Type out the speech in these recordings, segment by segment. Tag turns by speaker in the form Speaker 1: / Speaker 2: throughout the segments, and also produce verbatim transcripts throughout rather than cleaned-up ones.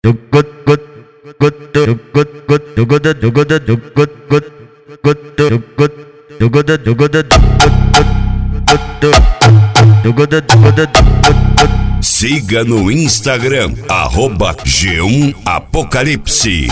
Speaker 1: Siga no Instagram, arroba G um Apocalipse.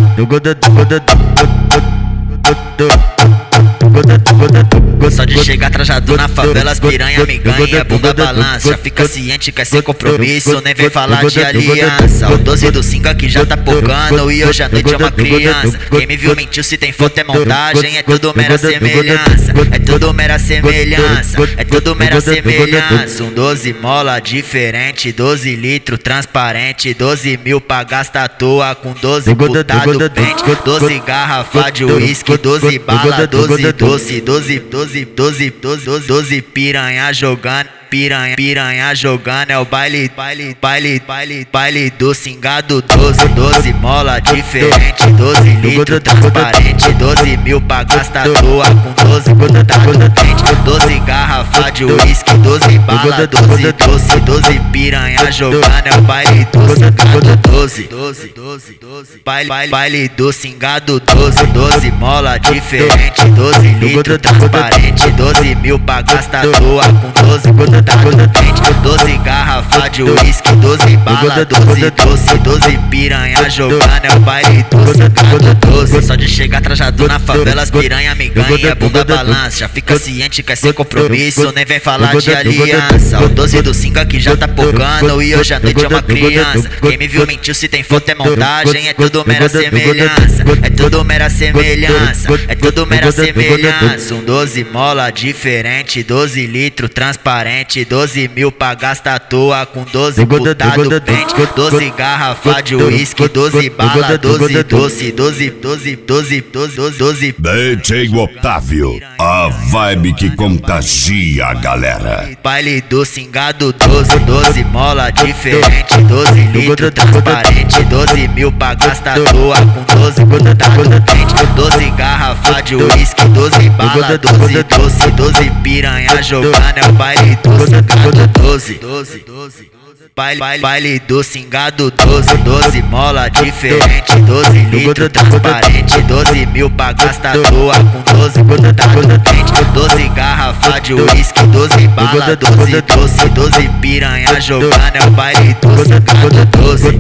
Speaker 2: Só de chegar trajado na favela, as piranha me ganha, bunda balança. Já fica ciente, quer sem compromisso, nem vem falar de aliança. O doze do cinco aqui já tá pocando e hoje à noite é uma criança. Quem me viu mentiu, se tem foto é montagem, é tudo mera semelhança. É tudo mera semelhança, é tudo mera semelhança. Um doze mola diferente, doze litro transparente, doze mil pra gastar à toa com doze putado pente, doze garrafa de uísque, doze bala, doze doce, doze, doze, doze, doze, doze piranha jogando, piranha, piranha jogando, é o baile, baile, baile, baile, baile do cingado, doze, doze mola diferente, doze litro transparente, doze mil pra gastar à toa com doze putado pente, doze garrafa de uísque, doze bala, doze doce, doze piranha jogando, é o baile do cingado, doze, doze, doze, doze, baile, baile, baile do cingado, doze, doze mola diferente, doze litro transparente, doze mil pra gastar à toa com doze putado pente, doze garrafa de uísque, doze bala, doze doce, doze piranha jogando, é o baile do cingado, doze. Só de chegar trajado na favela, as piranha me ganha, bunda balança. Já fica ciente, quer sem compromisso, nem vem falar de aliança. O doze do cinco aqui já tá pocando e hoje à noite é uma criança. Quem me viu mentiu, se tem foto é montagem, é tudo mera semelhança. É tudo mera semelhança, é tudo mera semelhança. Um doze mola diferente, doze litro transparente, doze mil pra gastar à toa com doze putado pente, doze garrafa de uísque, doze bala, doze doce, doze, doze, doze, doze, doze.
Speaker 1: D J Otávio, a vibe que contagia a galera.
Speaker 2: Baile do cingado, doze, doze mola diferente, doze litro transparente, doze mil pra gastar à toa com doze putado pente, doze garrafa de uísque, doze bala, doze doce, doze piranha jogando, é o baile do cingado, doze, doze, doze. Baile, baile, baile do cingado, doze, doze mola diferente, doze litro transparente, doze mil pra gastar à toa com doze putado pente, doze garrafa de uísque, doze bala, doze doce, doze piranha jogando, é o baile do cingado, doze.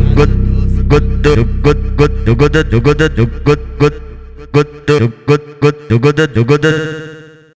Speaker 3: Good, good, good, good, good, good, good, good, good, good, good, good, good.